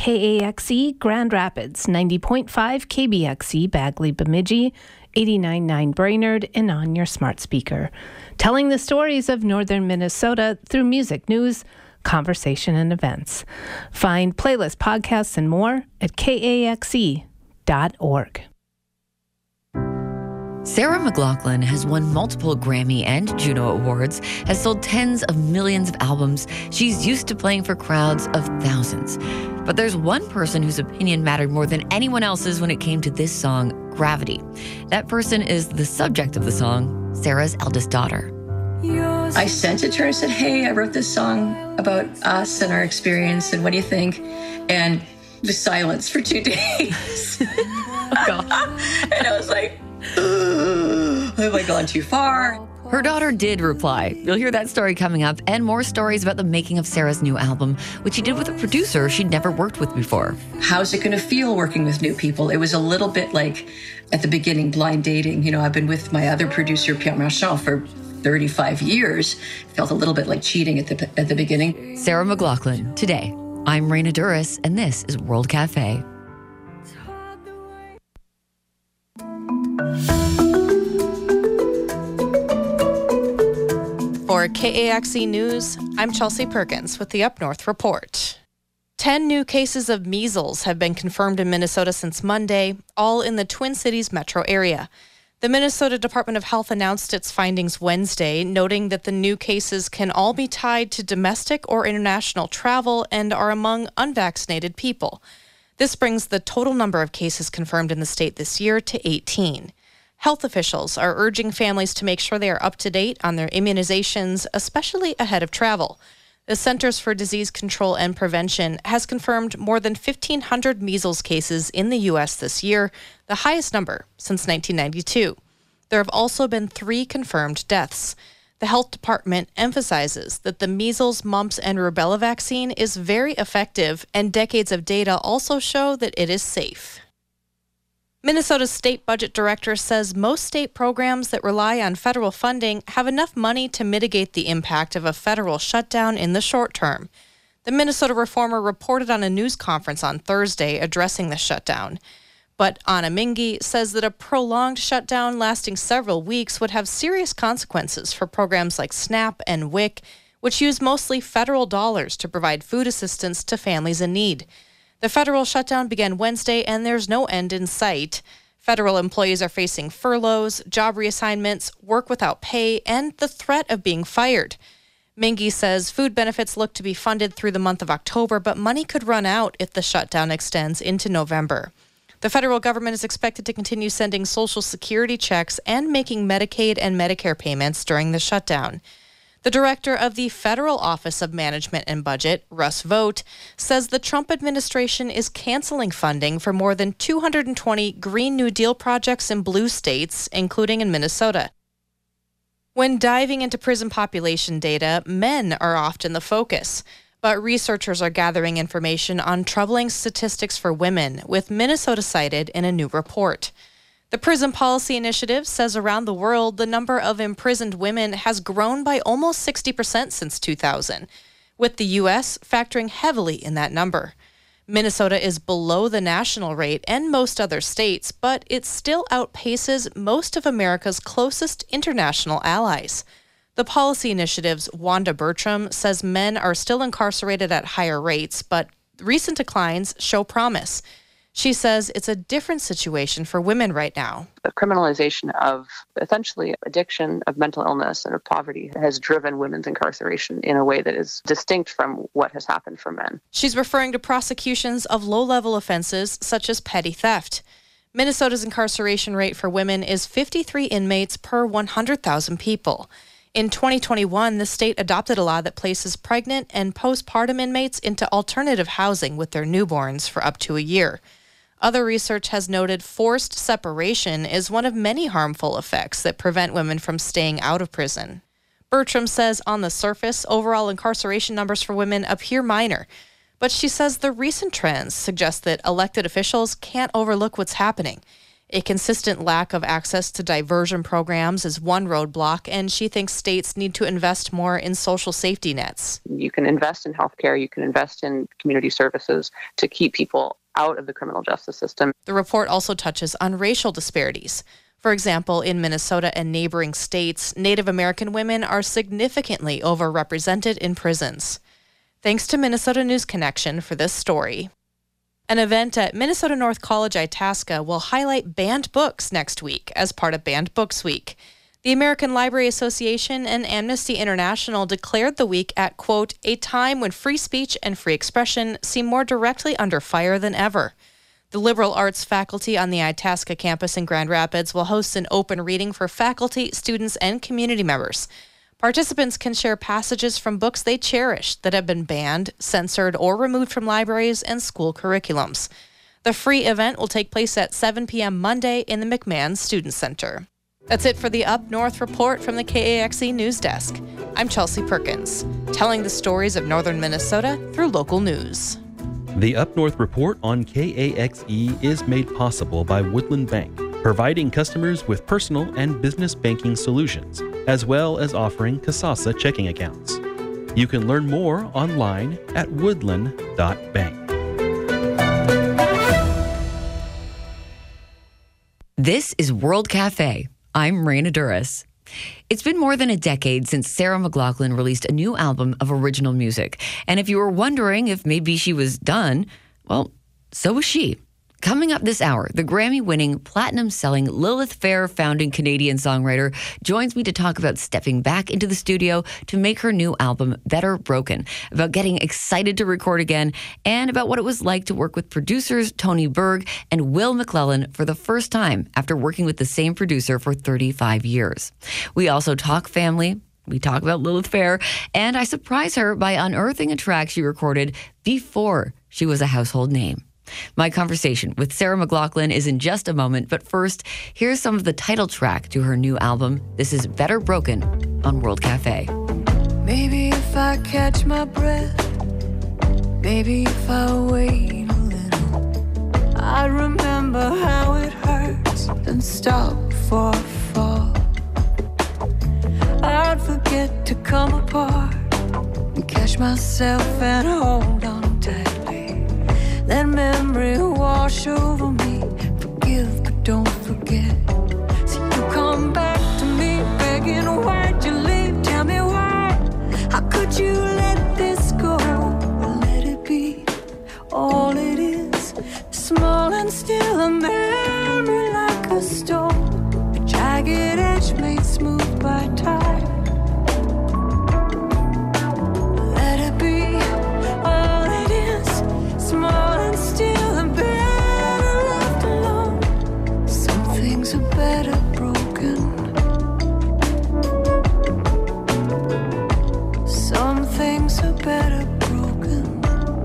KAXE Grand Rapids, 90.5 KBXE Bagley Bemidji, 89.9 Brainerd, and on your smart speaker. Telling the stories of northern Minnesota through music, news, conversation, and events. Find playlists, podcasts, and more at kaxe.org. Sarah McLachlan has won multiple Grammy and Juno Awards, has sold tens of millions of albums. She's used to playing for crowds of thousands. But there's one person whose opinion mattered more than anyone else's when it came to this song, Gravity. That person is the subject of the song, Sarah's eldest daughter. I sent it to her and said, hey, I wrote this song about us and our experience, and what do you think? And it was silence for 2 days. Oh, God. And I was like, have I gone too far? Her daughter did reply. You'll hear that story coming up, and more stories about the making of Sarah's new album, which she did with a producer she'd never worked with before. How's it going to feel working with new people? It was a little bit like, at the beginning, blind dating. You know, I've been with my other producer, Pierre Marchand, for 35 years. Felt a little bit like cheating at the beginning. Sarah McLachlan, today. I'm Raina Duras, and this is World Cafe. For KAXE News, I'm Chelsea Perkins with the Up North Report. 10 new cases of measles have been confirmed in Minnesota since Monday, all in the Twin Cities metro area. The Minnesota Department of Health announced its findings Wednesday, noting that the new cases can all be tied to domestic or international travel and are among unvaccinated people. This brings the total number of cases confirmed in the state this year to 18. Health officials are urging families to make sure they are up to date on their immunizations, especially ahead of travel. The Centers for Disease Control and Prevention has confirmed more than 1,500 measles cases in the U.S. this year, the highest number since 1992. There have also been 3 confirmed deaths. The health department emphasizes that the measles, mumps, and rubella vaccine is very effective, and decades of data also show that it is safe. Minnesota's state budget director says most state programs that rely on federal funding have enough money to mitigate the impact of a federal shutdown in the short term. The Minnesota Reformer reported on a news conference on Thursday addressing the shutdown. But Anna Mingy says that a prolonged shutdown lasting several weeks would have serious consequences for programs like SNAP and WIC, which use mostly federal dollars to provide food assistance to families in need. The federal shutdown began Wednesday, and there's no end in sight. Federal employees are facing furloughs, job reassignments, work without pay, and the threat of being fired. Mingy says food benefits look to be funded through the month of October, but money could run out if the shutdown extends into November. The federal government is expected to continue sending Social Security checks and making Medicaid and Medicare payments during the shutdown. The director of the Federal Office of Management and Budget, Russ Vought, says the Trump administration is canceling funding for more than 220 Green New Deal projects in blue states, including in Minnesota. When diving into prison population data, men are often the focus. But researchers are gathering information on troubling statistics for women, with Minnesota cited in a new report. The Prison Policy Initiative says around the world, the number of imprisoned women has grown by almost 60% since 2000, with the U.S. factoring heavily in that number. Minnesota is below the national rate and most other states, but it still outpaces most of America's closest international allies. The policy initiative's Wanda Bertram says men are still incarcerated at higher rates, but recent declines show promise. She says it's a different situation for women right now. The criminalization of essentially addiction, of mental illness, and of poverty has driven women's incarceration in a way that is distinct from what has happened for men. She's referring to prosecutions of low-level offenses such as petty theft. Minnesota's incarceration rate for women is 53 inmates per 100,000 people. In 2021, the state adopted a law that places pregnant and postpartum inmates into alternative housing with their newborns for up to a year. Other research has noted forced separation is one of many harmful effects that prevent women from staying out of prison. Bertram says on the surface, overall incarceration numbers for women appear minor, but she says the recent trends suggest that elected officials can't overlook what's happening. A consistent lack of access to diversion programs is one roadblock, and she thinks states need to invest more in social safety nets. You can invest in healthcare, you can invest in community services to keep people out of the criminal justice system. The report also touches on racial disparities. For example, in Minnesota and neighboring states, Native American women are significantly overrepresented in prisons. Thanks to Minnesota News Connection for this story. An event at Minnesota North College Itasca will highlight banned books next week as part of Banned Books Week. The American Library Association and Amnesty International declared the week at, quote, a time when free speech and free expression seem more directly under fire than ever. The liberal arts faculty on the Itasca campus in Grand Rapids will host an open reading for faculty, students, and community members. Participants can share passages from books they cherish that have been banned, censored, or removed from libraries and school curriculums. The free event will take place at 7 p.m. Monday in the McMahon Student Center. That's it for the Up North Report from the KAXE News Desk. I'm Chelsea Perkins, telling the stories of northern Minnesota through local news. The Up North Report on KAXE is made possible by Woodland Bank, providing customers with personal and business banking solutions, as well as offering Kasasa checking accounts. You can learn more online at woodland.bank. This is World Cafe. I'm Raina Duras. It's been more than a decade since Sarah McLachlan released a new album of original music. And if you were wondering if maybe she was done, well, so was she. Coming up this hour, the Grammy-winning, platinum-selling Lilith Fair founding Canadian songwriter joins me to talk about stepping back into the studio to make her new album, Better Broken, about getting excited to record again, and about what it was like to work with producers Tony Berg and Will McClellan for the first time after working with the same producer for 35 years. We also talk family. We talk about Lilith Fair, and I surprise her by unearthing a track she recorded before she was a household name. My conversation with Sarah McLachlan is in just a moment, but first, here's some of the title track to her new album. This is Better Broken on World Cafe. Maybe if I catch my breath, maybe if I wait a little, I remember how it hurts and stop before I fall. I'd forget to come apart and catch myself and hold on tightly. Let memory wash over me. Forgive, but don't forget. So you come back to me begging, why'd you leave? Tell me why. How could you let this go? Or let it be all it is, small and still a memory like a stone, a jagged edge made smooth by time. Let it be all it is, small and still and better left alone. Some things are better broken. Some things are better broken.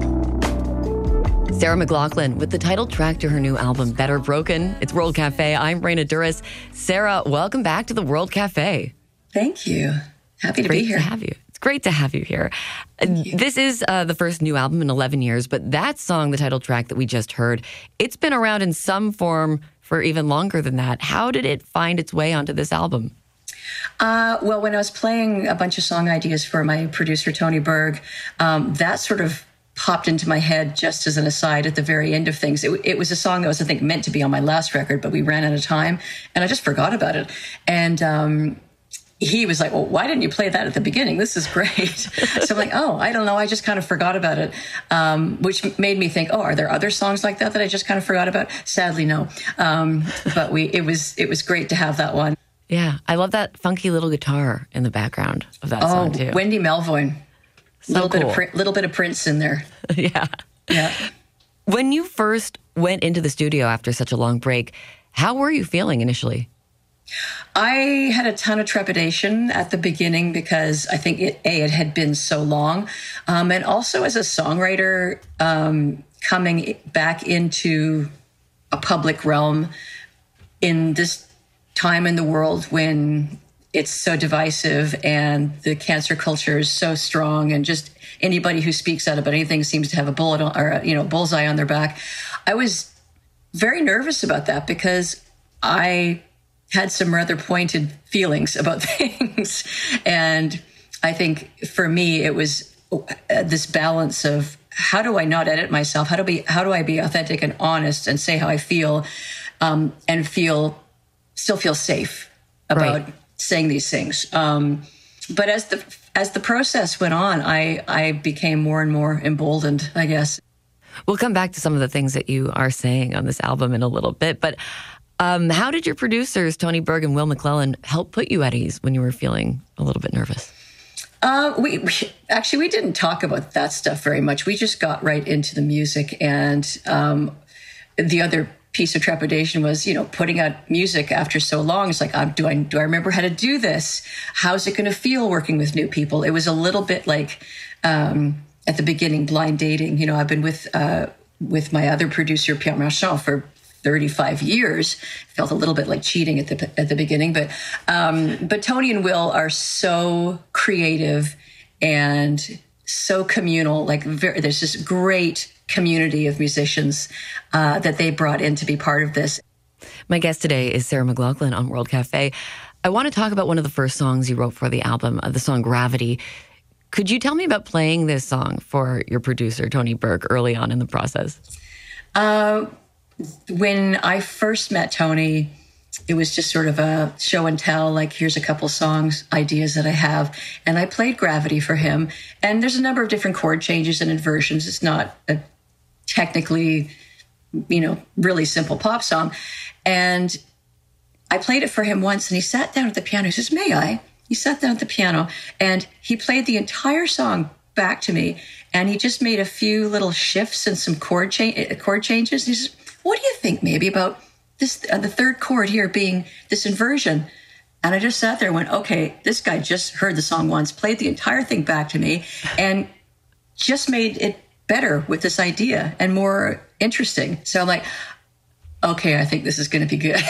Sarah McLachlan with the title track to her new album, Better Broken. It's World Cafe. I'm Raina Duras. Sarah, welcome back to the World Cafe. Thank you. Happy to be here. Great to have you. It's great to have you here. This is the first new album in 11 years, but that song, the title track that we just heard, it's been around in some form for even longer than that. How did it find its way onto this album? Well, when I was playing a bunch of song ideas for my producer, Tony Berg, that sort of popped into my head just as an aside at the very end of things. It was a song that was, I think, meant to be on my last record, but we ran out of time, and I just forgot about it. And he was like, well, why didn't you play that at the beginning? This is great. So I'm like, oh, I don't know. I just kind of forgot about it, which made me think, oh, are there other songs like that I just kind of forgot about? Sadly, no. But it was great to have that one. Yeah, I love that funky little guitar in the background of that song, too. Wendy Melvoin. So little bit of Prince in there. Yeah. When you first went into the studio after such a long break, how were you feeling initially? I had a ton of trepidation at the beginning because I think it had been so long. And also as a songwriter, coming back into a public realm in this time in the world when it's so divisive and the cancer culture is so strong, and just anybody who speaks out about anything seems to have a bullet or bullseye on their back. I was very nervous about that because I had some rather pointed feelings about things. And I think for me, it was this balance of how do I not edit myself? How do I be authentic and honest and say how I feel, and still feel safe about saying these things. But as the process went on, I became more and more emboldened, I guess. We'll come back to some of the things that you are saying on this album in a little bit, but how did your producers, Tony Berg and Will McClellan, help put you at ease when you were feeling a little bit nervous? We didn't talk about that stuff very much. We just got right into the music, and the other piece of trepidation was, putting out music after so long. It's like, do I remember how to do this? How's it going to feel working with new people? It was a little bit like at the beginning, blind dating. I've been with my other producer, Pierre Marchand, for 35 years. Felt a little bit like cheating at the beginning, but Tony and Will are so creative and so communal. There's this great community of musicians that they brought in to be part of this. My guest today is Sarah McLachlan on World Cafe. I want to talk about one of the first songs you wrote for the album, the song Gravity. Could you tell me about playing this song for your producer, Tony Berg, early on in the process? When I first met Tony, it was just sort of a show and tell, like, here's a couple songs, ideas that I have. And I played Gravity for him. And there's a number of different chord changes and inversions. It's not a technically, really simple pop song. And I played it for him once, and he sat down at the piano. He says, "May I?" He sat down at the piano, and he played the entire song back to me. And he just made a few little shifts and some chord changes. He says, "What do you think maybe about this, the third chord here being this inversion?" And I just sat there and went, okay, this guy just heard the song once, played the entire thing back to me, and just made it better with this idea and more interesting. So I'm like, okay, I think this is going to be good.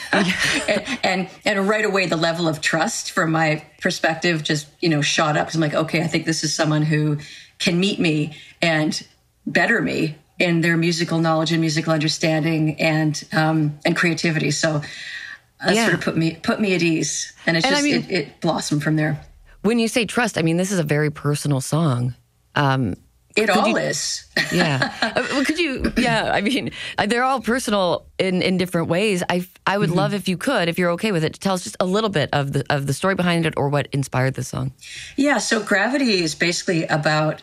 and right away, the level of trust from my perspective just, shot up. Because I'm like, okay, I think this is someone who can meet me and better me in their musical knowledge and musical understanding and creativity. So that sort of put me at ease, and it blossomed from there. When you say trust, this is a very personal song. It all is. Yeah. Could you? Yeah. They're all personal in different ways. I would love if you could, if you're okay with it, to tell us just a little bit of the story behind it or what inspired the song. Yeah. So Gravity is basically about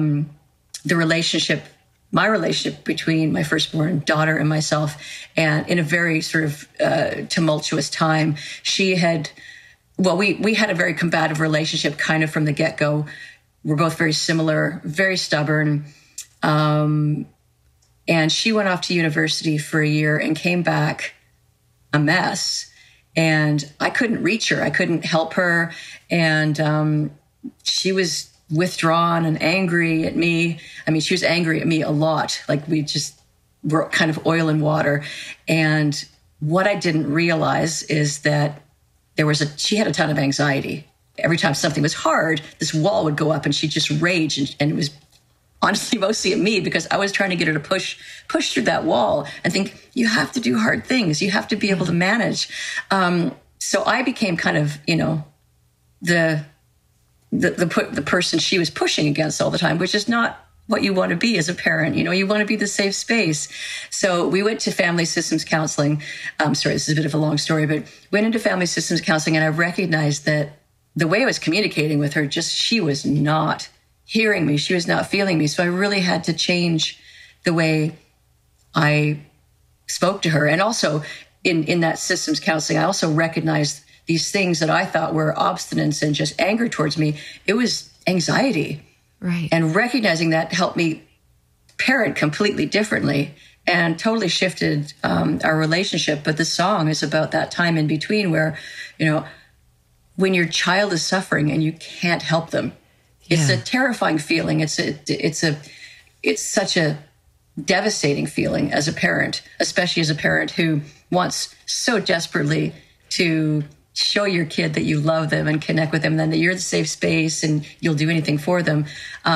my relationship between my firstborn daughter and myself, and in a very sort of tumultuous time. We had a very combative relationship kind of from the get-go. We're both very similar, very stubborn. And she went off to university for a year and came back a mess. And I couldn't reach her. I couldn't help her. And she was withdrawn and angry at me. She was angry at me a lot. Like, we just were kind of oil and water. And what I didn't realize is that she had a ton of anxiety. Every time something was hard, this wall would go up and she'd just rage. And it was honestly mostly at me, because I was trying to get her to push through that wall and think, you have to do hard things. You have to be able to manage. So I became kind of, the person she was pushing against all the time, which is not what you want to be as a parent. You want to be the safe space. So we went to family systems counseling. Sorry, this is a bit of a long story, but went into family systems counseling, and I recognized that the way I was communicating with her, she was not hearing me. She was not feeling me. So I really had to change the way I spoke to her. And also in that systems counseling, I also recognized these things that I thought were obstinance and just anger towards me. It was anxiety. Right. And recognizing that helped me parent completely differently and totally shifted our relationship. But the song is about that time in between where, when your child is suffering and you can't help them. It's a terrifying feeling. It's such a devastating feeling as a parent, especially as a parent who wants so desperately to show your kid that you love them and connect with them, and that you're the safe space and you'll do anything for them.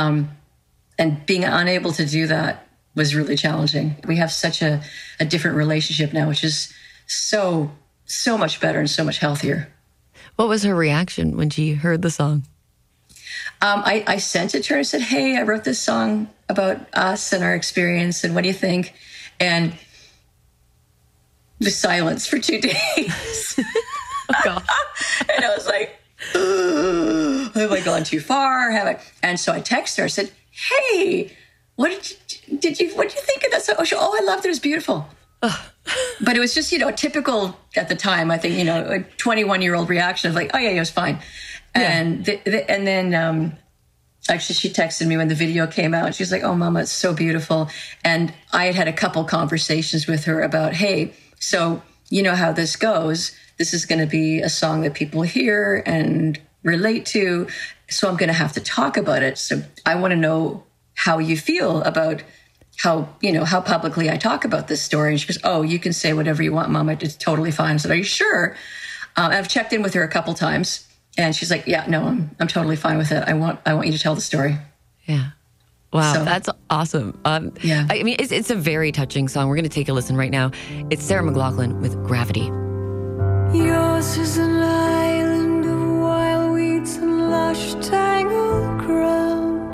And being unable to do that was really challenging. We have such a different relationship now, which is so much better and so much healthier. What was her reaction when she heard the song? I sent it to her and said, hey, I wrote this song about us and our experience, and what do you think? And the silence for 2 days. Oh, God. And I was like, have I gone too far? Have I? And so I texted her. I said, hey, what did you think of that song? Oh, I loved it. It was beautiful. But it was just, typical at the time, I think, a 21-year-old reaction of like, oh, yeah, it was fine. Yeah. And then actually she texted me when the video came out. She's like, oh, Mama, it's so beautiful. And I had a couple conversations with her about, hey, so you know how this goes. This is going to be a song that people hear and relate to. So I'm going to have to talk about it. So I want to know how you feel about how publicly I talk about this story. And she goes, oh, you can say whatever you want, Mama. It's totally fine. I said, are you sure? I've checked in with her a couple times. And she's like, yeah, no, I'm totally fine with it. I want you to tell the story. Yeah. Wow, so, that's awesome. Yeah. I mean, it's a very touching song. We're going to take a listen right now. It's Sarah McLachlan with Gravity. Yours is an island of wild weeds and lush tangled ground,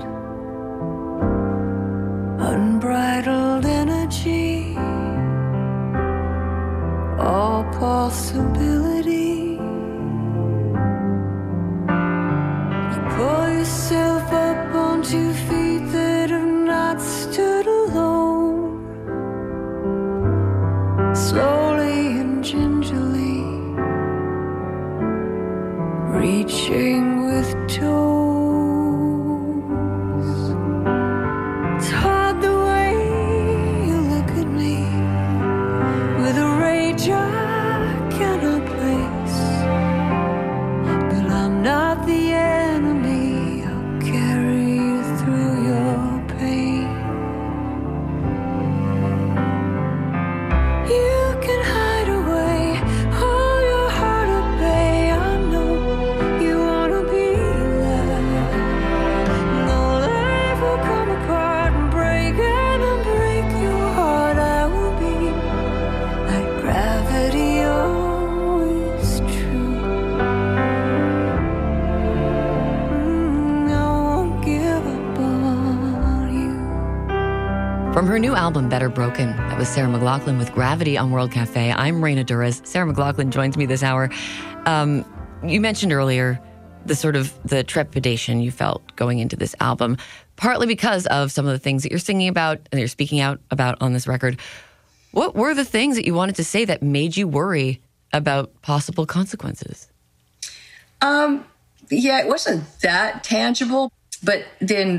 unbridled energy, all possibility. Pull yourself up on 2 feet that have not stood alone. Slowly and gingerly, reaching with toes. It's hard the way you look at me with a rage I cannot place, but I'm not the enemy. I'll carry you through your pain. You can hide away, hold your heart at bay. I know you wanna be loved. No life will come apart and break your heart. I will be like gravity, always true. From her new album, Better Broken, that was Sarah McLachlan with Gravity on World Cafe. I'm Raina Douras. Sarah McLachlan joins me this hour. You mentioned earlier the trepidation you felt going into this album, partly because of some of the things that you're singing about and you're speaking out about on this record. What were the things that you wanted to say that made you worry about possible consequences? Yeah, it wasn't that tangible, but then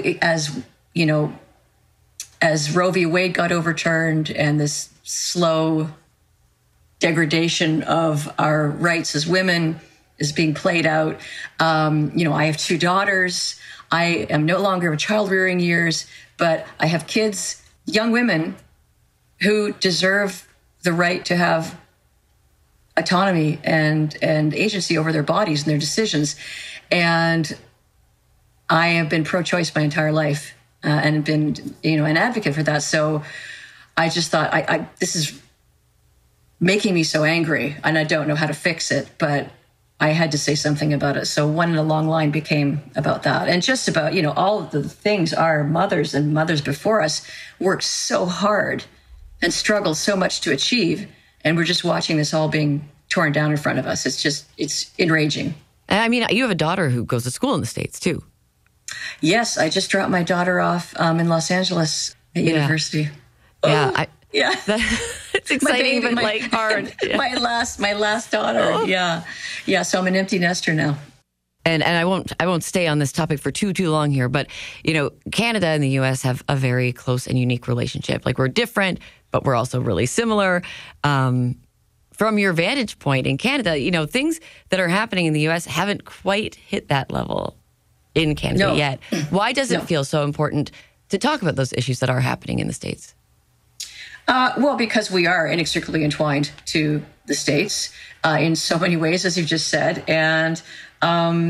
as Roe v. Wade got overturned and this slow degradation of our rights as women is being played out, I have 2 daughters. I am no longer in child-rearing years, but I have kids, young women, who deserve the right to have autonomy and agency over their bodies and their decisions. And I have been pro-choice my entire life. And been, an advocate for that. So I just thought, this is making me so angry, and I don't know how to fix it, but I had to say something about it. So One in a Long Line became about that. And just about, all of the things our mothers and mothers before us worked so hard and struggled so much to achieve. And we're just watching this all being torn down in front of us. It's enraging. I mean, you have a daughter who goes to school in the States, too. Yes, I just dropped my daughter off in Los Angeles at university. Yeah, yeah. It's exciting, but hard. Yeah. My last daughter. Oh. Yeah. So I'm an empty nester now. And I won't stay on this topic for too long here, but Canada and the U.S. have a very close and unique relationship. Like, we're different, but we're also really similar. From your vantage point in Canada, things that are happening in the U.S. haven't quite hit that level in Canada yet. Why does it feel so important to talk about those issues that are happening in the States? Well, because we are inextricably entwined to the States in so many ways, as you just said. And,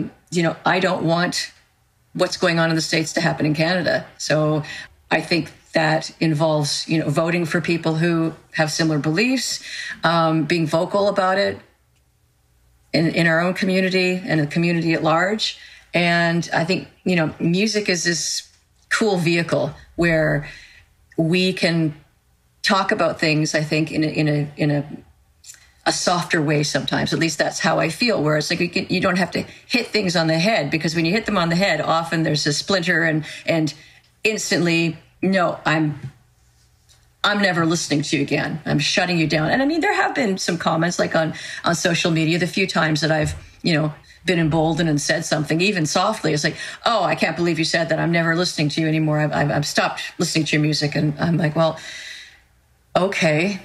I don't want what's going on in the States to happen in Canada. So I think that involves, voting for people who have similar beliefs, being vocal about it in our own community and the community at large. And I think, music is this cool vehicle where we can talk about things, I think, in a softer way sometimes. At least that's how I feel, where it's like you don't have to hit things on the head, because when you hit them on the head, often there's a splinter and instantly, no, I'm never listening to you again. I'm shutting you down. And I mean, there have been some comments like on social media, the few times that I've, been emboldened and said something, even softly. It's like, oh, I can't believe you said that. I'm never listening to you anymore. I've stopped listening to your music. And I'm like, well, okay.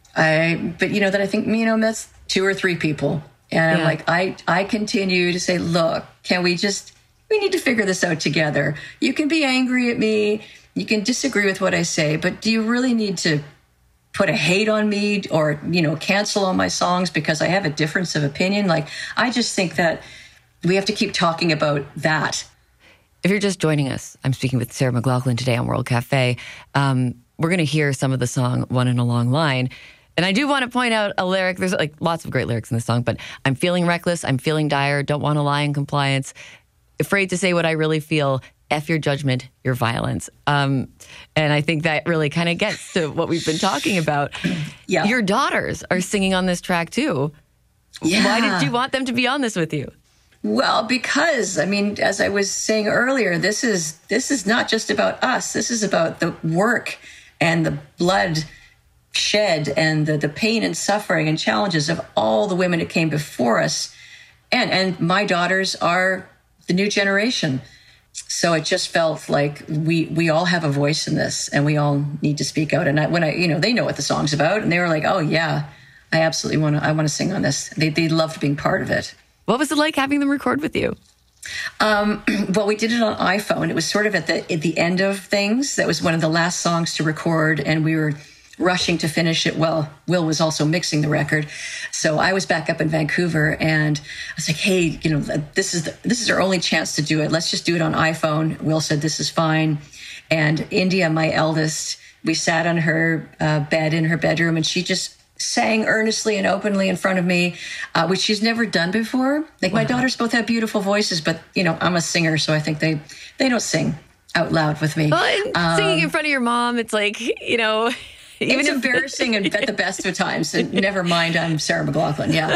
But that I think, that's 2 or 3 people. And I'm like, I continue to say, look, we need to figure this out together. You can be angry at me. You can disagree with what I say, but do you really need to put a hate on me or, cancel all my songs because I have a difference of opinion? Like, I just think that we have to keep talking about that. If you're just joining us, I'm speaking with Sarah McLachlan today on World Cafe. We're going to hear some of the song One in a Long Line. And I do want to point out a lyric. There's lots of great lyrics in the song, but I'm feeling reckless. I'm feeling dire. Don't want to lie in compliance. Afraid to say what I really feel. F your judgment, your violence. And I think that really kind of gets to what we've been talking about. Yeah. Your daughters are singing on this track too. Yeah. Why did you want them to be on this with you? Well, because, as I was saying earlier, this is not just about us. This is about the work and the blood shed and the pain and suffering and challenges of all the women that came before us. And my daughters are the new generation. So it just felt like we all have a voice in this, and we all need to speak out. And they know what the song's about, and they were like, "Oh yeah, I absolutely want to sing on this." They loved being part of it. What was it like having them record with you? Well, we did it on iPhone. It was sort of at the end of things. That was one of the last songs to record, and we were rushing to finish it. Well, Will was also mixing the record. So I was back up in Vancouver, and I was like, hey, this is our only chance to do it. Let's just do it on iPhone. Will said, this is fine. And India, my eldest, we sat on her bed in her bedroom, and she just sang earnestly and openly in front of me, which she's never done before. Like, my daughters both have beautiful voices, but, I'm a singer, so I think they don't sing out loud with me. Well, singing in front of your mom, it's like, It's embarrassing at the best of times. And never mind, I'm Sarah McLachlan. Yeah.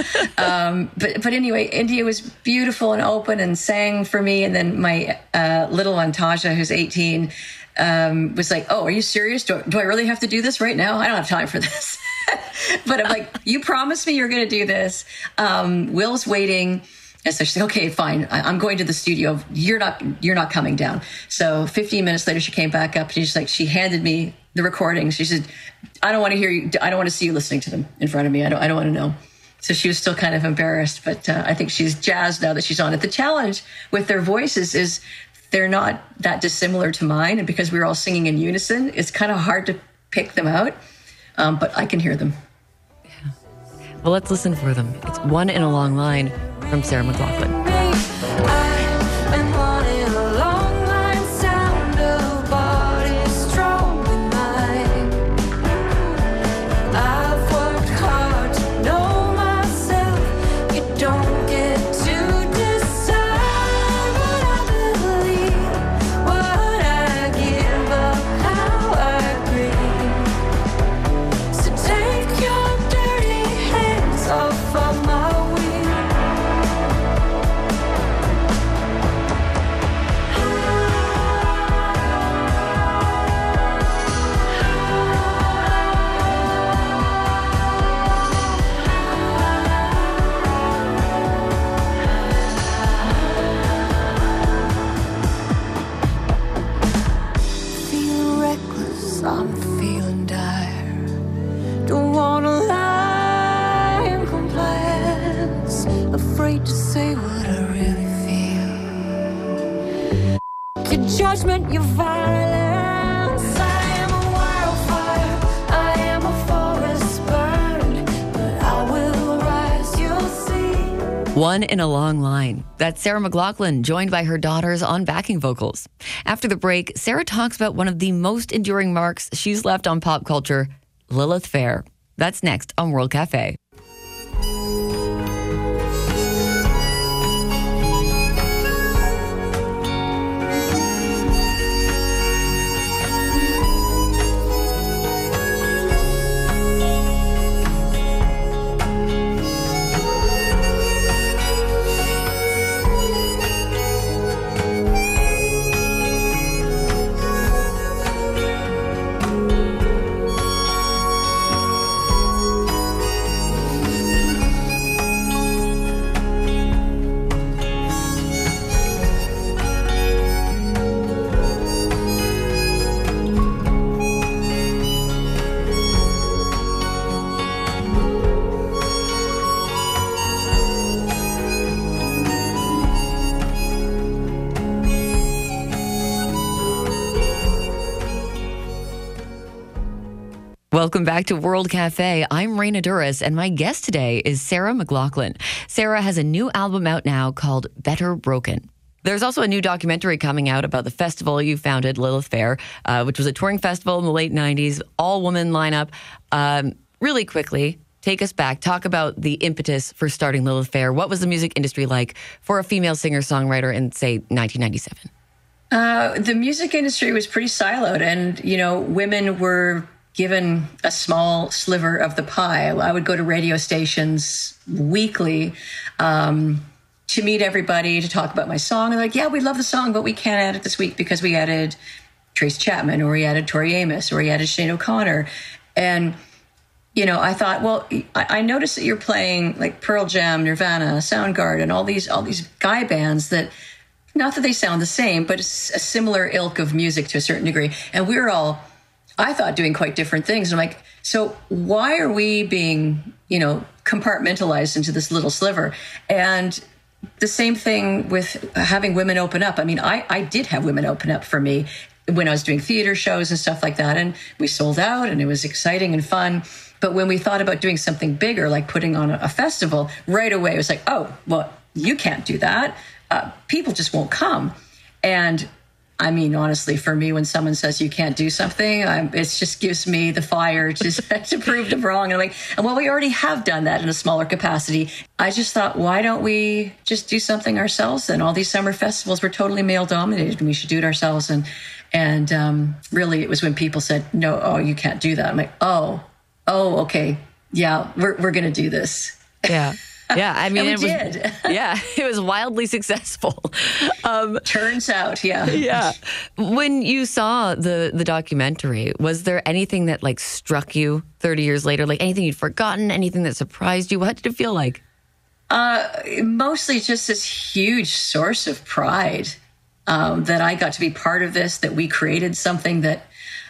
But anyway, India was beautiful and open and sang for me. And then my little one, Tasha, who's 18, was like, oh, are you serious? Do I really have to do this right now? I don't have time for this. But I'm like, you promised me you're going to do this. Will's waiting. And so she's like, okay, fine. I'm going to the studio. You're not coming down. So 15 minutes later, she came back up. She handed me the recordings. She said, I don't want to hear you. I don't want to see you listening to them in front of me. I don't want to know. So she was still kind of embarrassed, but I think she's jazzed now that she's on it. The challenge with their voices is they're not that dissimilar to mine. And because we were all singing in unison, it's kind of hard to pick them out. But I can hear them. Yeah. Well, let's listen for them. It's One in a Long Line from Sarah McLachlan. Judgment, your violence. I am a wildfire, I am a forest burned, but I will rise, you'll see. One in a long line. That's Sarah McLachlan, joined by her daughters on backing vocals. After the break, Sarah talks about one of the most enduring marks she's left on pop culture, Lilith Fair. That's next on World Cafe. Welcome back to World Cafe. I'm Raina Duras, and my guest today is Sarah McLachlan. Sarah has a new album out now called Better Broken. There's also a new documentary coming out about the festival you founded, Lilith Fair, which was a touring festival in the late 90s, all-woman lineup. Really quickly, take us back. Talk about the impetus for starting Lilith Fair. What was the music industry like for a female singer-songwriter in, say, 1997? The music industry was pretty siloed, and, women were given a small sliver of the pie. I would go to radio stations weekly to meet everybody, to talk about my song. And like, yeah, we love the song, but we can't add it this week because we added Tracy Chapman, or we added Tori Amos, or we added Sinead O'Connor. And, I thought, well, I noticed that you're playing like Pearl Jam, Nirvana, Soundgarden, all these guy bands that, not that they sound the same, but it's a similar ilk of music to a certain degree. And we're all, I thought, doing quite different things. And I'm like, so why are we being, compartmentalized into this little sliver? And the same thing with having women open up. I mean, I did have women open up for me when I was doing theater shows and stuff like that. And we sold out and it was exciting and fun. But when we thought about doing something bigger, like putting on a festival, right away it was like, oh, well, you can't do that. People just won't come. And I mean, honestly, for me, when someone says you can't do something, it just gives me the fire to prove them wrong. And I'm like, well, we already have done that in a smaller capacity. I just thought, why don't we just do something ourselves? And all these summer festivals were totally male dominated, and we should do it ourselves. And really, it was when people said, no, oh, you can't do that. I'm like, oh, okay, yeah, we're going to do this. Yeah. Yeah, I mean, it was wildly successful. Turns out, yeah. Yeah. When you saw the documentary, was there anything that like struck you 30 years later? Like anything you'd forgotten, anything that surprised you? What did it feel like? Mostly just this huge source of pride that I got to be part of this, that we created something that,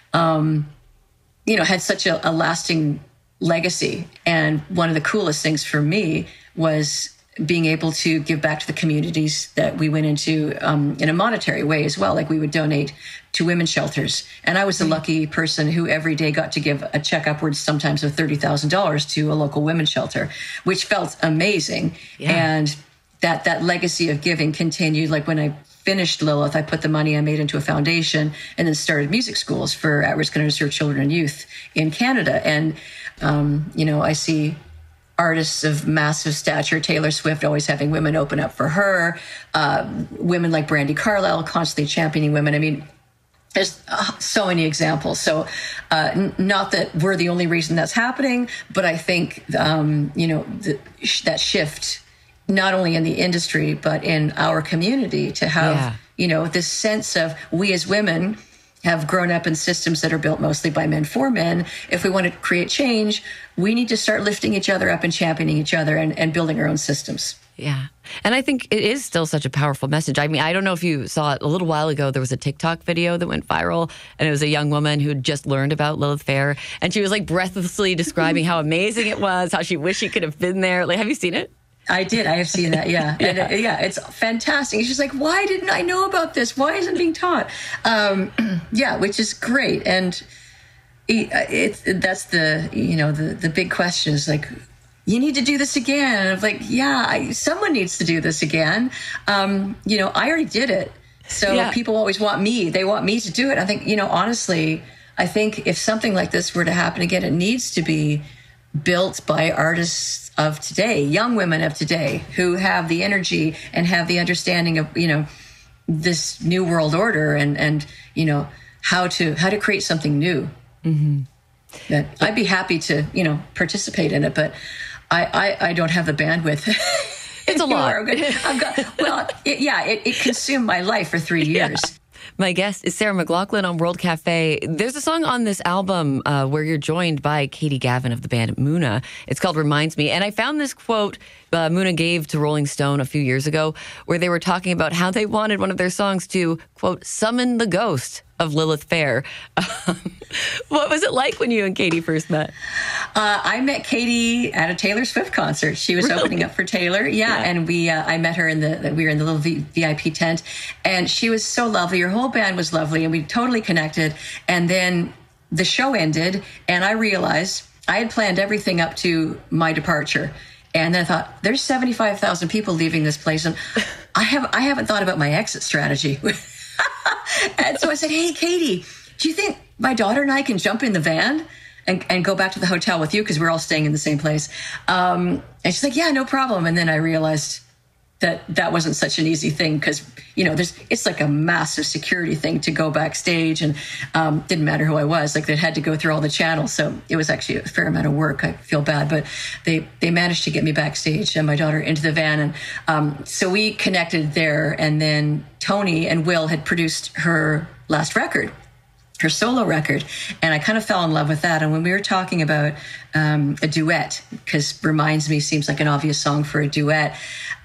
had such a lasting legacy. And one of the coolest things for me was being able to give back to the communities that we went into in a monetary way as well. Like we would donate to women's shelters. And I was the lucky person who every day got to give a check upwards sometimes of $30,000 to a local women's shelter, which felt amazing. Yeah. And that legacy of giving continued. Like when I finished Lilith, I put the money I made into a foundation and then started music schools for at-risk and underserved children and youth in Canada. And, I see artists of massive stature, Taylor Swift always having women open up for her, women like Brandi Carlile constantly championing women. I mean, there's so many examples. So not that we're the only reason that's happening, but I think, that shift, not only in the industry, but in our community to have, this sense of we as women have grown up in systems that are built mostly by men for men. If we want to create change, we need to start lifting each other up and championing each other and building our own systems. Yeah. And I think it is still such a powerful message. I mean, I don't know if you saw it a little while ago. There was a TikTok video that went viral, and it was a young woman who had just learned about Lilith Fair. And she was like breathlessly describing how amazing it was, how she wished she could have been there. Like, have you seen it? I did. I have seen that. Yeah. And, it's fantastic. It's just like, why didn't I know about this? Why isn't it being taught? Which is great. And that's the big question is like, you need to do this again. And I'm like, yeah, someone needs to do this again. You know, I already did it. So people always want me. They want me to do it. I think, you know, honestly, I think if something like this were to happen again, it needs to be built by artists of today, young women of today, who have the energy and have the understanding of, you know, this new world order and you know, how to create something new. Mm-hmm. That I'd be happy to, you know, participate in it, but I don't have the bandwidth. It's a lot. I've got, it consumed my life for 3 years. Yeah. My guest is Sarah McLachlan on World Cafe. There's a song on this album where you're joined by Katie Gavin of the band Muna. It's called Reminds Me. And I found this quote Muna gave to Rolling Stone a few years ago where they were talking about how they wanted one of their songs to, quote, summon the ghost of Lilith Fair. What was it like when you and Katie first met? I met Katie at a Taylor Swift concert. She was opening up for Taylor. Yeah. And I met her we were in the little VIP tent, and she was so lovely. Her whole band was lovely, and we totally connected. And then the show ended, and I realized I had planned everything up to my departure. And then I thought, there's 75,000 people leaving this place, and I haven't thought about my exit strategy. And so I said, hey, Katie, do you think my daughter and I can jump in the van and go back to the hotel with you? Because we're all staying in the same place. And she's like, yeah, no problem. And then I realized that wasn't such an easy thing because, you know, it's like a massive security thing to go backstage, and didn't matter who I was. Like, they had to go through all the channels. So it was actually a fair amount of work. I feel bad, but they managed to get me backstage and my daughter into the van. And so we connected there. And then Tony and Will had produced her last record, her solo record. And I kind of fell in love with that. And when we were talking about a duet, because Reminds Me seems like an obvious song for a duet,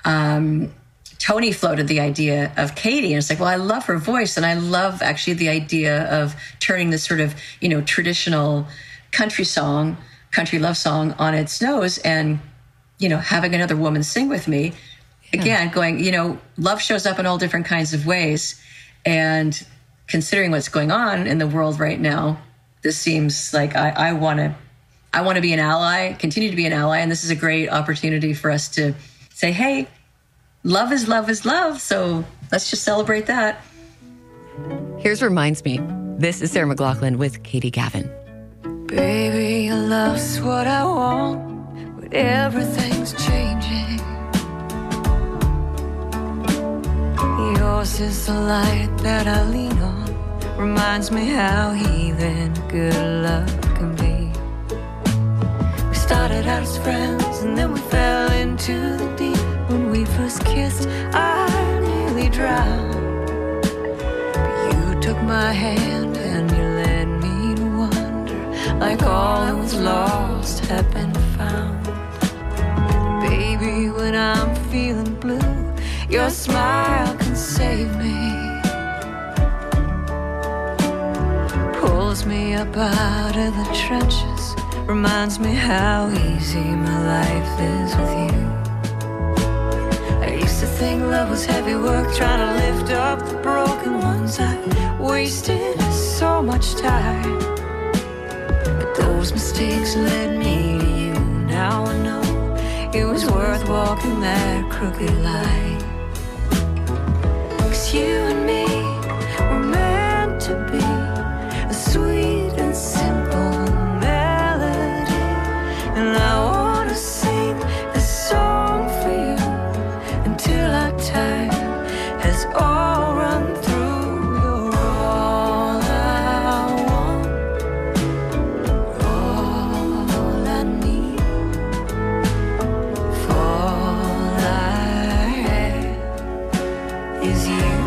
Tony floated the idea of Katie. And it's like, well, I love her voice. And I love actually the idea of turning this sort of, you know, traditional country love song on its nose and, you know, having another woman sing with me. Yeah. Again, going, you know, love shows up in all different kinds of ways. And considering what's going on in the world right now, this seems like I want to be an ally, continue to be an ally. And this is a great opportunity for us to say, hey, love is love is love. So let's just celebrate that. Here's Reminds Me. This is Sarah McLachlan with Katie Gavin. Baby, your love's what I want, but everything's changing. Yours is the light that I lean on, reminds me how heathen good love can be. We started out as friends and then we fell into the deep. When we first kissed, I nearly drowned. But you took my hand and you led me to wonder, like all that was lost had been found. Baby, when I'm feeling blue, your smile can save me. Pulls me up out of the trenches, reminds me how easy my life is with you. I used to think love was heavy work, trying to lift up the broken ones. I wasted so much time, but those mistakes led me to you. Now I know it was worth walking that crooked line. 'Cause you and me were meant to be a sweet and simple melody, and I wanna sing this song for you until our time has all run through. You're all I want, all I need, for all I have is you.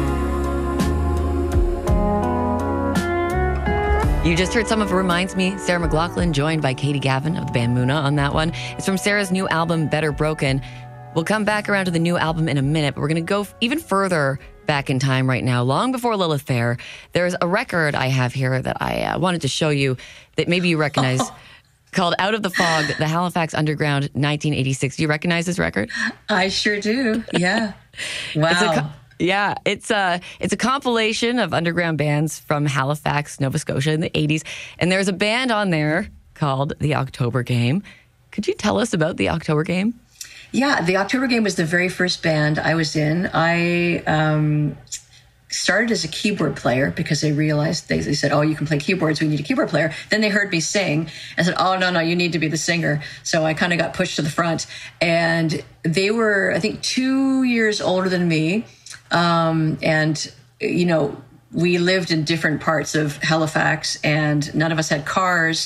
You just heard some of Reminds Me. Sarah McLachlan joined by Katie Gavin of the band Muna on that one. It's from Sarah's new album, Better Broken. We'll come back around to the new album in a minute, but we're going to go even further back in time right now, long before Lilith Fair. There's a record I have here that I wanted to show you that maybe you recognize called Out of the Fog, the Halifax Underground 1986. Do you recognize this record? I sure do. Yeah. Wow. It's a compilation of underground bands from Halifax, Nova Scotia in the 80s. And there's a band on there called The October Game. Could you tell us about the October Game? Yeah, the October Game was the very first band I was in. I started as a keyboard player because they realized, they said, oh, you can play keyboards, we need a keyboard player. Then they heard me sing and said, oh, no, you need to be the singer. So I kind of got pushed to the front. And they were, I think, 2 years older than me. And, you know, we lived in different parts of Halifax and none of us had cars.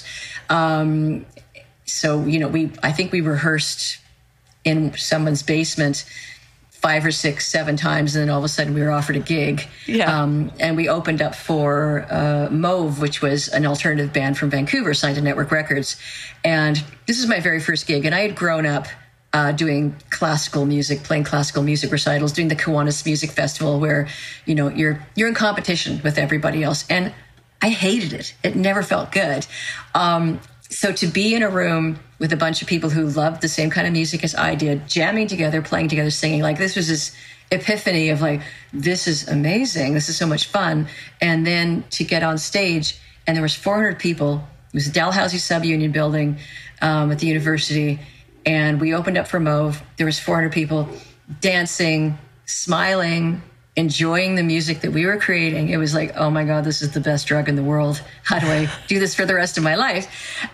So, you know, I think we rehearsed in someone's basement 5 or 6, 7 times, and then all of a sudden we were offered a gig. Yeah. And we opened up for Mauve, which was an alternative band from Vancouver, signed to Network Records. And this is my very first gig, and I had grown up doing classical music, playing classical music recitals, doing the Kiwanis Music Festival, where, you know, you're in competition with everybody else. And I hated it. It never felt good. So to be in a room with a bunch of people who loved the same kind of music as I did, jamming together, playing together, singing, like, this was this epiphany of like, this is amazing. This is so much fun. And then to get on stage, and there was 400 people. It was the Dalhousie Sub-Union building at the university. And we opened up for Mauve. There was 400 people dancing, smiling, enjoying the music that we were creating. It was like, oh my God, this is the best drug in the world. How do I do this for the rest of my life?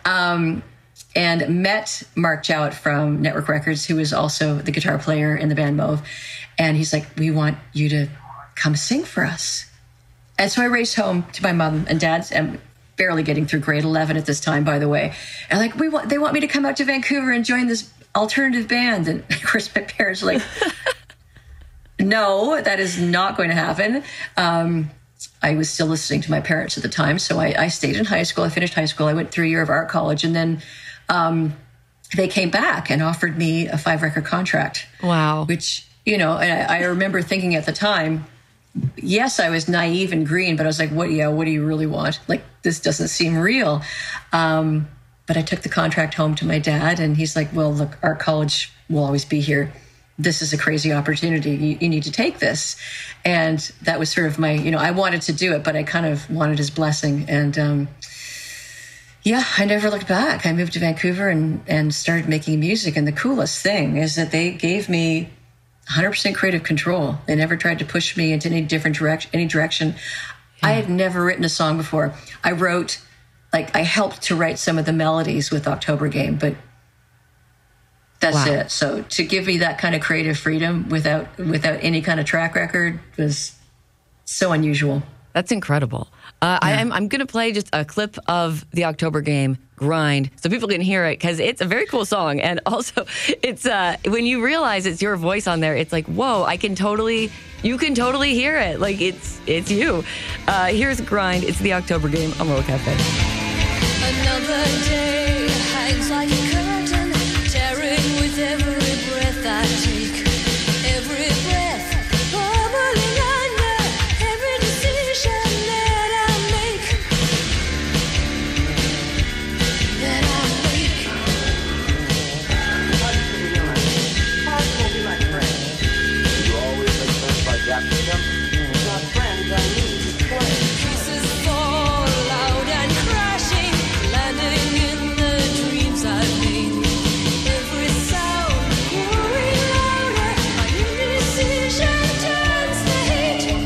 And met Mark Jowett from Network Records, who was also the guitar player in the band Mauve. And he's like, we want you to come sing for us. And so I raced home to my mom and dad's, and barely getting through grade 11 at this time, by the way. And like, they want me to come out to Vancouver and join this alternative band. And of course, my parents were like, no, that is not going to happen. I was still listening to my parents at the time. So I stayed in high school. I finished high school. I went through a year of art college. And then they came back and offered me a 5-record contract. Wow. Which, you know, and I remember thinking at the time, yes, I was naive and green, but I was like, what do you really want? Like, this doesn't seem real. But I took the contract home to my dad, and he's like, well, look, art college will always be here. This is a crazy opportunity. You need to take this. And that was sort of my, you know, I wanted to do it, but I kind of wanted his blessing. And yeah, I never looked back. I moved to Vancouver and started making music. And the coolest thing is that they gave me 100% creative control. They never tried to push me into any direction. Yeah. I had never written a song before. I helped to write some of the melodies with October Game, but that's it. So to give me that kind of creative freedom without any kind of track record was so unusual. That's incredible. Yeah. I'm going to play just a clip of the October Game, Grind, so people can hear it, because it's a very cool song. And also, it's when you realize it's your voice on there, it's like, whoa, you can totally hear it. Like, it's you. Here's Grind. It's the October Game on World Cafe. Another day hangs like a curtain, tearing with every breath I take. Every breath, bubbling under every decision that I make. Pieces fall loud and crashing, landing in the dreams I made. Every sound growing louder, my indecision turns to hate.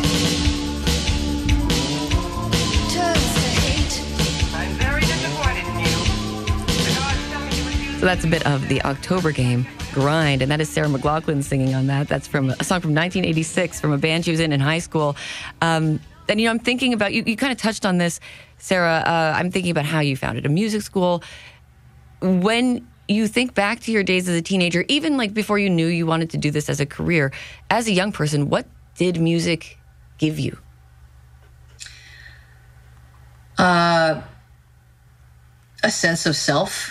I'm very disappointed in you. So that's a bit of the October Game, Grind, and that is Sarah McLachlan singing on that. That's from a song from 1986 from a band she was in high school. And, you know, I'm thinking about, you kind of touched on this, Sarah. I'm thinking about how you founded a music school. When you think back to your days as a teenager, even like before you knew you wanted to do this as a career, as a young person, what did music give you? A sense of self.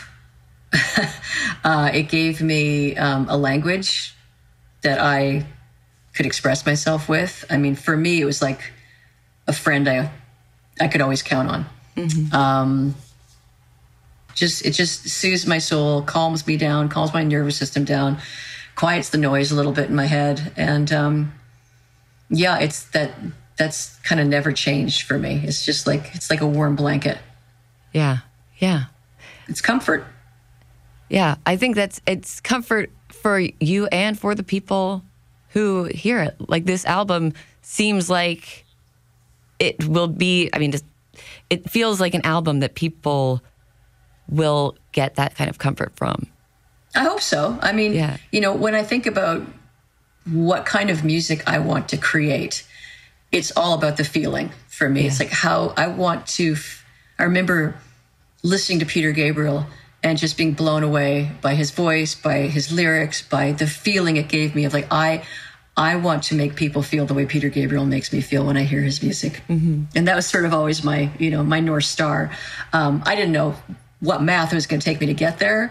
It gave me a language that I could express myself with. I mean, for me, it was like a friend I could always count on. Mm-hmm. It just soothes my soul, calms me down, calms my nervous system down, quiets the noise a little bit in my head. And yeah, that's kind of never changed for me. It's like a warm blanket. Yeah. It's comfort. Yeah, I think it's comfort for you and for the people who hear it. Like, this album seems like it will be, it feels like an album that people will get that kind of comfort from. I hope so. I mean, when I think about what kind of music I want to create, it's all about the feeling for me. Yeah. It's like how I want to, I remember listening to Peter Gabriel and just being blown away by his voice, by his lyrics, by the feeling it gave me of like, I want to make people feel the way Peter Gabriel makes me feel when I hear his music. Mm-hmm. And that was sort of always my, my North Star. I didn't know what math was going to take me to get there.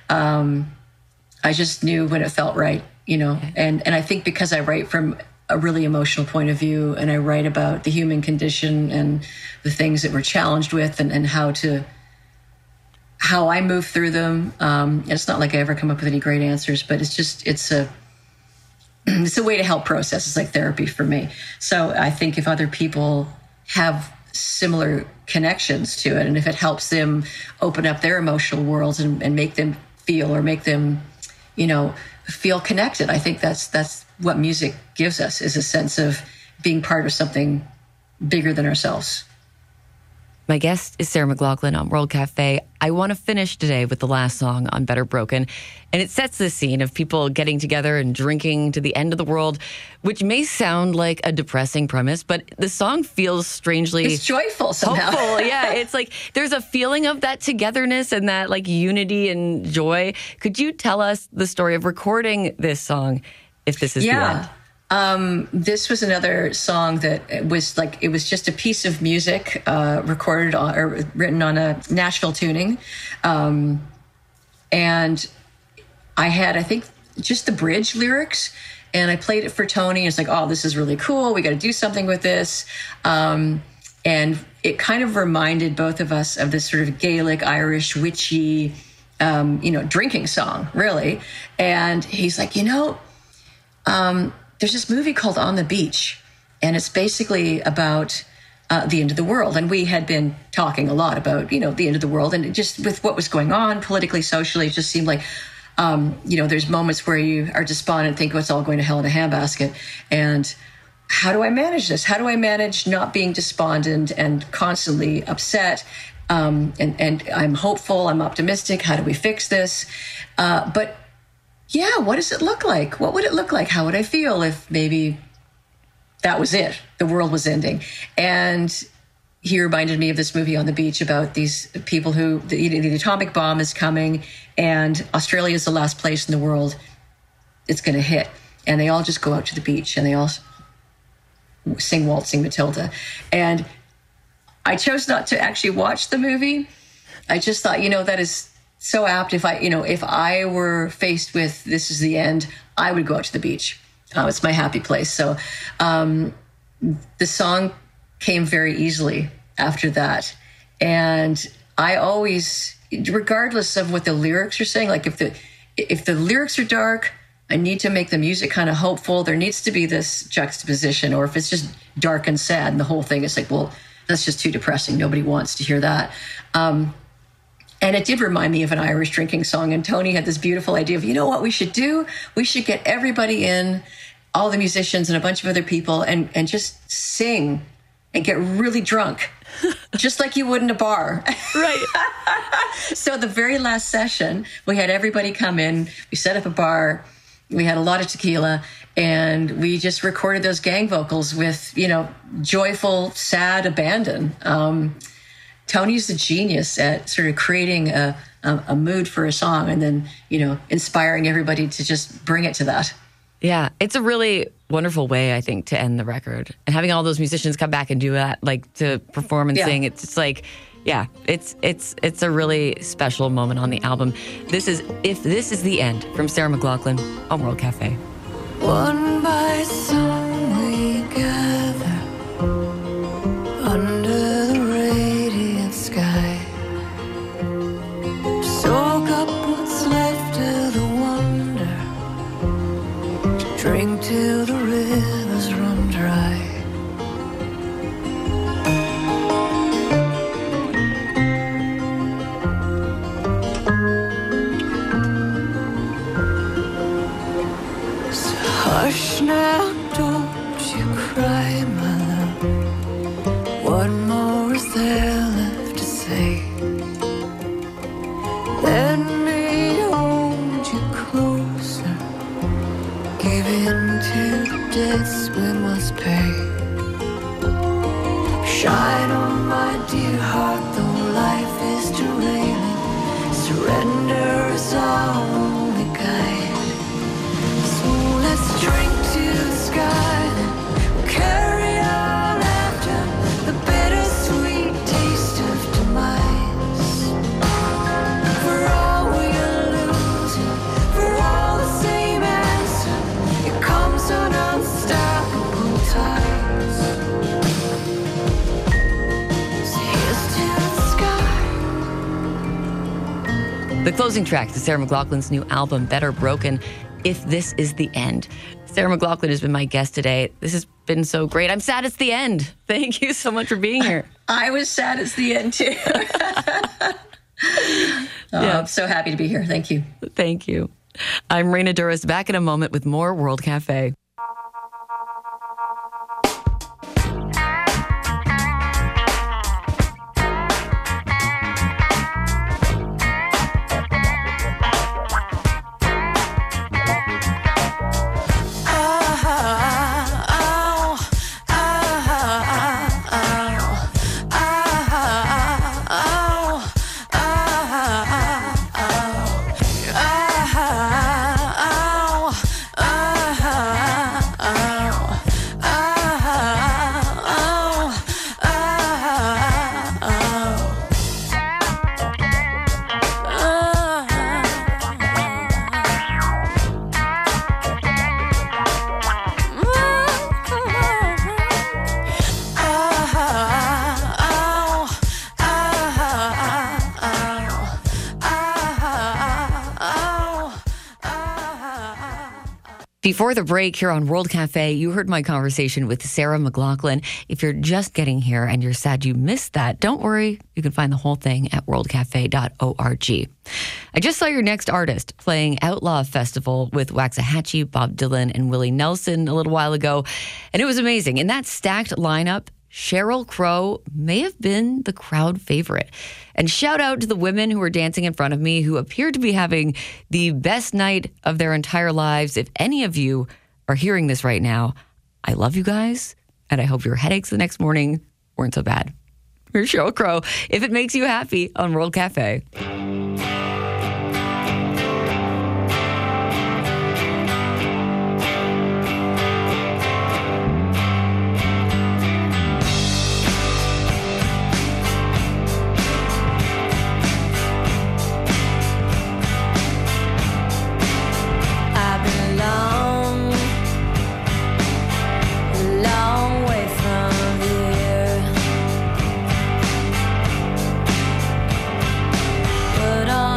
I just knew when it felt right, and I think because I write from a really emotional point of view and I write about the human condition and the things that we're challenged with and how I move through them. It's not like I ever come up with any great answers, but it's a way to help process. It's like therapy for me. So I think if other people have similar connections to it, and if it helps them open up their emotional worlds and make them feel or make them, feel connected, I think that's what music gives us, is a sense of being part of something bigger than ourselves. My guest is Sarah McLachlan on World Cafe. I want to finish today with the last song on Better Broken. And it sets the scene of people getting together and drinking to the end of the world, which may sound like a depressing premise, but the song feels strangely... It's joyful somehow. Hopeful, yeah. It's like there's a feeling of that togetherness and that like unity and joy. Could you tell us the story of recording this song, if this is the end? This was another song that was like, it was just a piece of music recorded or written on a Nashville tuning. And I had, I think, just the bridge lyrics, and I played it for Tony. It's like, oh, this is really cool. We got to do something with this. And it kind of reminded both of us of this sort of Gaelic, Irish, witchy, drinking song, really. And he's like, there's this movie called On the Beach, and it's basically about the end of the world. And we had been talking a lot about, the end of the world, and just with what was going on politically, socially, it just seemed like, there's moments where you are despondent, think, oh, it's all going to hell in a handbasket. And how do I manage this? How do I manage not being despondent and constantly upset? And I'm hopeful, I'm optimistic. How do we fix this? But yeah, what does it look like? What would it look like? How would I feel if maybe that was it? The world was ending. And he reminded me of this movie On the Beach about these people who, the atomic bomb is coming and Australia is the last place in the world it's going to hit. And they all just go out to the beach and they all sing Waltzing Matilda. And I chose not to actually watch the movie. I just thought, that is so apt. If I were faced with this is the end, I would go out to the beach. It's my happy place. So the song came very easily after that. And I always, regardless of what the lyrics are saying, like if the lyrics are dark, I need to make the music kind of hopeful. There needs to be this juxtaposition. Or if it's just dark and sad and the whole thing is like, well, that's just too depressing. Nobody wants to hear that. And it did remind me of an Irish drinking song. And Tony had this beautiful idea of, what we should do? We should get everybody in, all the musicians and a bunch of other people, and just sing and get really drunk, just like you would in a bar. Right. So the very last session, we had everybody come in. We set up a bar. We had a lot of tequila, and we just recorded those gang vocals with, joyful, sad abandon. Tony's the genius at sort of creating a mood for a song and then, inspiring everybody to just bring it to that. Yeah, it's a really wonderful way, I think, to end the record. And having all those musicians come back and do that, like to perform and sing, it's just like, yeah, it's a really special moment on the album. This is If This Is the End from Sarah McLachlan on World Cafe. One by some we gather under the radiant sky, soak up what's left of the wonder, drink till the rivers run dry. now, don't you cry, my love. What more is there left to say? Let me hold you closer. Give in to the debts we must pay. Shine on, my dear heart, though life is derailing. Surrender is our only guide. So let's drink to the sky, then we'll carry on after the bittersweet taste of demise. For all we are losing, for all the same answer, it comes on unstoppable tides. So here's to the sky. The closing track to Sarah McLachlan's new album, Better Broken, If This Is the End. Sarah McLachlan has been my guest today. This has been so great. I'm sad it's the end. Thank you so much for being here. I was sad it's the end, too. I'm so happy to be here. Thank you. Thank you. I'm Raina Douris, back in a moment with more World Cafe. Before the break here on World Cafe, you heard my conversation with Sarah McLachlan. If you're just getting here and you're sad you missed that, don't worry. You can find the whole thing at worldcafe.org. I just saw your next artist playing Outlaw Festival with Waxahachie, Bob Dylan, and Willie Nelson a little while ago, and it was amazing. In that stacked lineup, Sheryl Crow may have been the crowd favorite. And shout out to the women who were dancing in front of me who appeared to be having the best night of their entire lives. If any of you are hearing this right now, I love you guys, and I hope your headaches the next morning weren't so bad. Here's Sheryl Crow, If It Makes You Happy, on World Cafe. But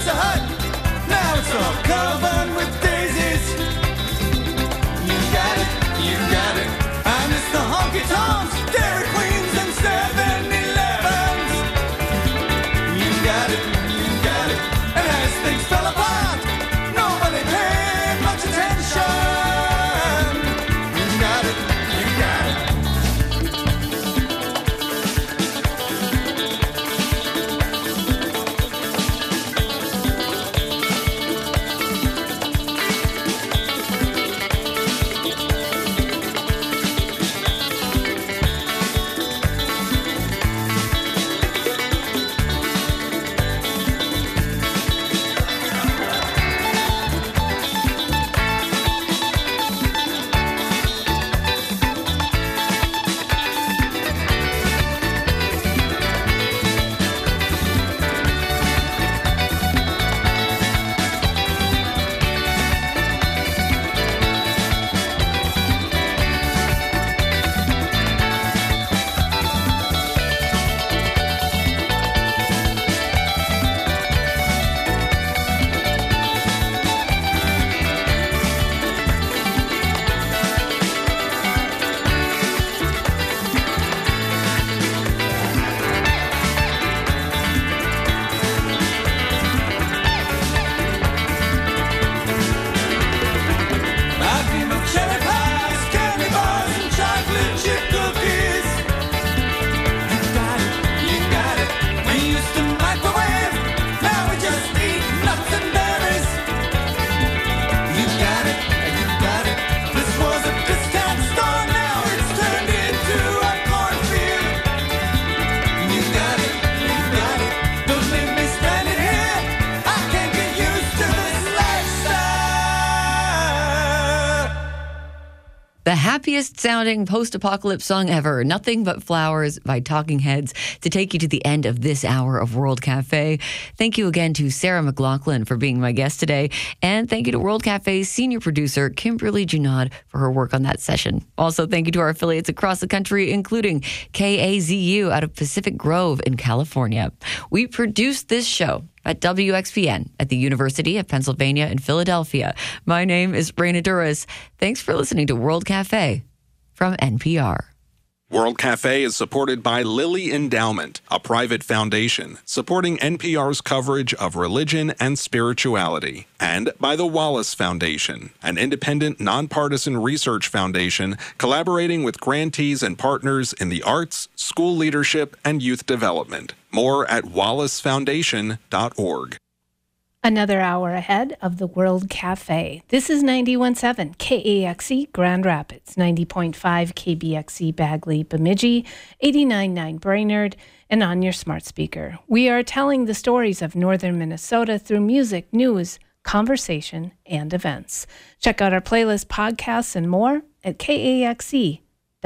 a hut. Now it's all covered with daisies. You got it. I miss the honky tonks, Dairy Queens, and 7-Elevens. You got it. And as things fell apart, nobody paid much attention. You got it. The happiest sounding post-apocalypse song ever, Nothing But Flowers by Talking Heads, to take you to the end of this hour of World Cafe. Thank you again to Sarah McLachlan for being my guest today. And thank you to World Cafe's senior producer, Kimberly Junod, for her work on that session. Also, thank you to our affiliates across the country, including KAZU out of Pacific Grove in California. We produced this show at WXPN at the University of Pennsylvania in Philadelphia. My name is Raina Duras. Thanks for listening to World Cafe from NPR. World Cafe is supported by Lilly Endowment, a private foundation supporting NPR's coverage of religion and spirituality, and by the Wallace Foundation, an independent, nonpartisan research foundation collaborating with grantees and partners in the arts, school leadership, and youth development. More at wallacefoundation.org. Another hour ahead of the World Cafe. This is 91.7 KAXE Grand Rapids, 90.5 KBXE Bagley Bemidji, 89.9 Brainerd, and on your smart speaker. We are telling the stories of northern Minnesota through music, news, conversation, and events. Check out our playlist, podcasts, and more at kaxe.org.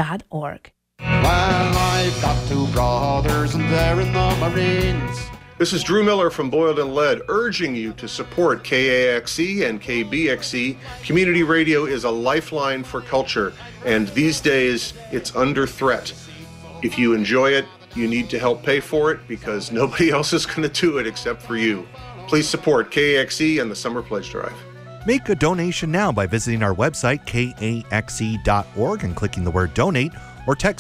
Well, I've got two brothers and they're in the Marines. This is Drew Miller from Boiled and Lead, urging you to support KAXE and KBXE. Community radio is a lifeline for culture, and these days it's under threat. If you enjoy it, you need to help pay for it because nobody else is going to do it except for you. Please support KAXE and the Summer Pledge Drive. Make a donation now by visiting our website, kaxe.org, and clicking the word donate, or text